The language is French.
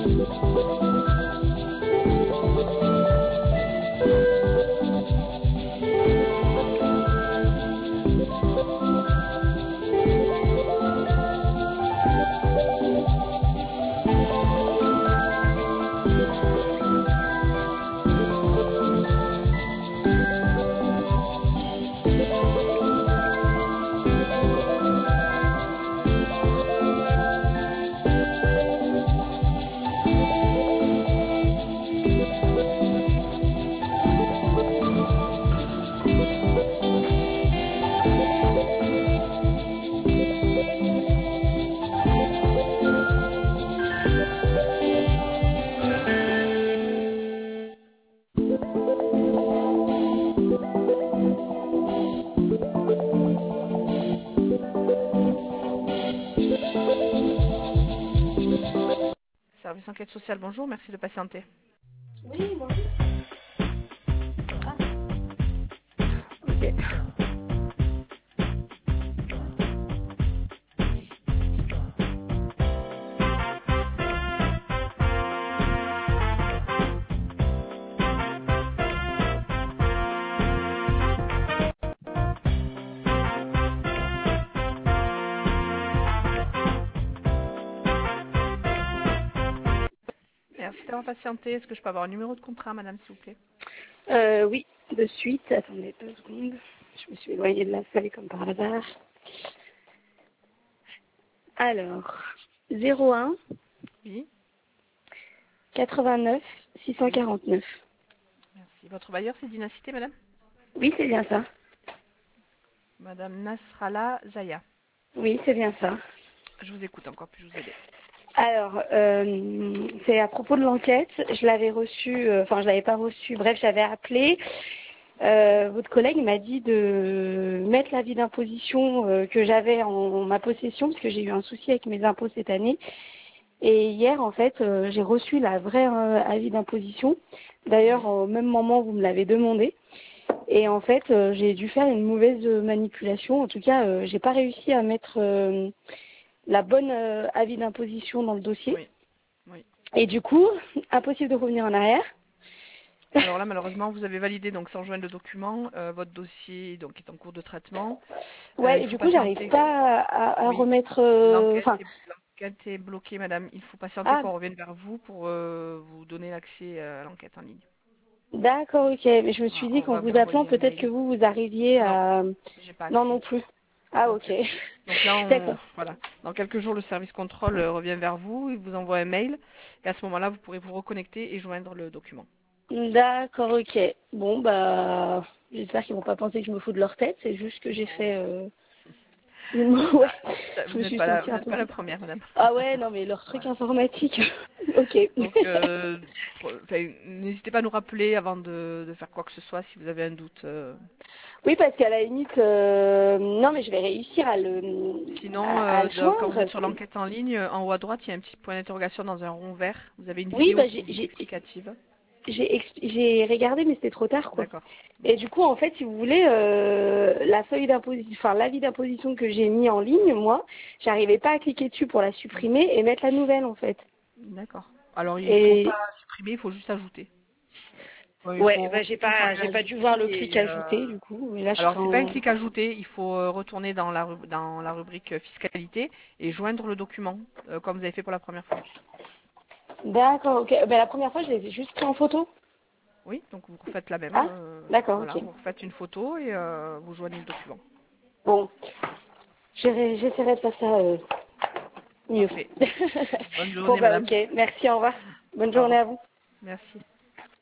Service enquête sociale, bonjour, merci de patienter. Oui, bonjour. Ah, ok. Merci d'avoir patienté. Est-ce que je peux avoir un numéro de contrat, madame, s'il vous plaît? Oui, de suite. Attendez 2 secondes. Je me suis éloignée de la feuille comme par hasard. Alors, 01 Oui, 89 oui, 649. merci. Votre bailleur, c'est Dynacité, madame? Oui, c'est bien ça. Madame Nasrallah Zaya. Oui, c'est bien ça. Je vous écoute encore, puis je vous aider. Alors, c'est à propos de l'enquête. Je l'avais reçue, enfin, je l'avais pas reçue. Bref, j'avais appelé. Votre collègue m'a dit de mettre l'avis d'imposition que j'avais en ma possession, parce que j'ai eu un souci avec mes impôts cette année. Et hier, en fait, j'ai reçu la vraie avis d'imposition. D'ailleurs, au même moment, vous me l'avez demandé. Et en fait, j'ai dû faire une mauvaise manipulation. En tout cas, j'ai pas réussi à mettre la bonne avis d'imposition dans le dossier. Oui, oui. Et du coup, impossible de revenir en arrière. Alors là, malheureusement, vous avez validé, donc sans joindre le document, votre dossier donc, est en cours de traitement. Ouais, Il et faut du coup, j'arrive patienter. pas à Oui, remettre. Enfin, l'enquête est bloquée, madame. Il faut patienter ah, qu'on revienne vers vous pour vous donner l'accès à l'enquête en ligne. d'accord, ok. Mais je me suis Voilà, dit on qu'en va vous vous appelant, envoyer un peut-être que mail. vous arriviez Non, à. j'ai pas Non, accès. non plus. Ah, Donc, ok. donc là, D'accord. voilà. Dans quelques jours, le service contrôle revient vers vous, il vous envoie un mail, et à ce moment-là, vous pourrez vous reconnecter et joindre le document. D'accord, ok. Bon, bah, j'espère qu'ils vont pas penser que je me fous de leur tête. C'est juste que j'ai Non, fait. non. Ouais, Vous je me n'êtes suis pas sentie un vous n'êtes peu. pas la première, madame. Ah ouais, non, mais leur truc Voilà. informatique. Ok. Donc, enfin, n'hésitez pas à nous rappeler avant de faire quoi que ce soit si vous avez un doute. Oui, parce qu'à la limite, non, mais je vais réussir à Sinon, à le quand vous joindre. êtes sur l'enquête en ligne, en haut à droite, il y a un petit point d'interrogation dans un rond vert. Vous avez une Oui, vidéo bah, qui est explicative. j'ai regardé, mais c'était trop tard, quoi. D'accord. Et du coup, en fait, si vous voulez, la feuille d'imposition, enfin, l'avis d'imposition que j'ai mis en ligne, moi, j'arrivais pas à cliquer dessus pour la supprimer et mettre la nouvelle, en fait. D'accord. Alors, il faut Et pas supprimer, il faut juste ajouter. Ouais, il ouais, faut bah, télécharger j'ai pas dû voir le ajouter clic et ajouter, du coup. Et là, je alors serai c'est pas un en. clic ajouter, il faut retourner dans dans la rubrique fiscalité et joindre le document comme vous avez fait pour la première fois. D'accord, ok. Ben, la première fois, je les ai juste pris en photo. Oui, donc vous refaites la même. Ah, d'accord, Voilà, ok. vous refaites une photo et vous joignez le document. Bon, j'essaierai de faire ça mieux. Parfait. Bonne Bon, journée, bah, madame. ok. Merci, au revoir. Bonne Au journée revoir. à vous. Merci.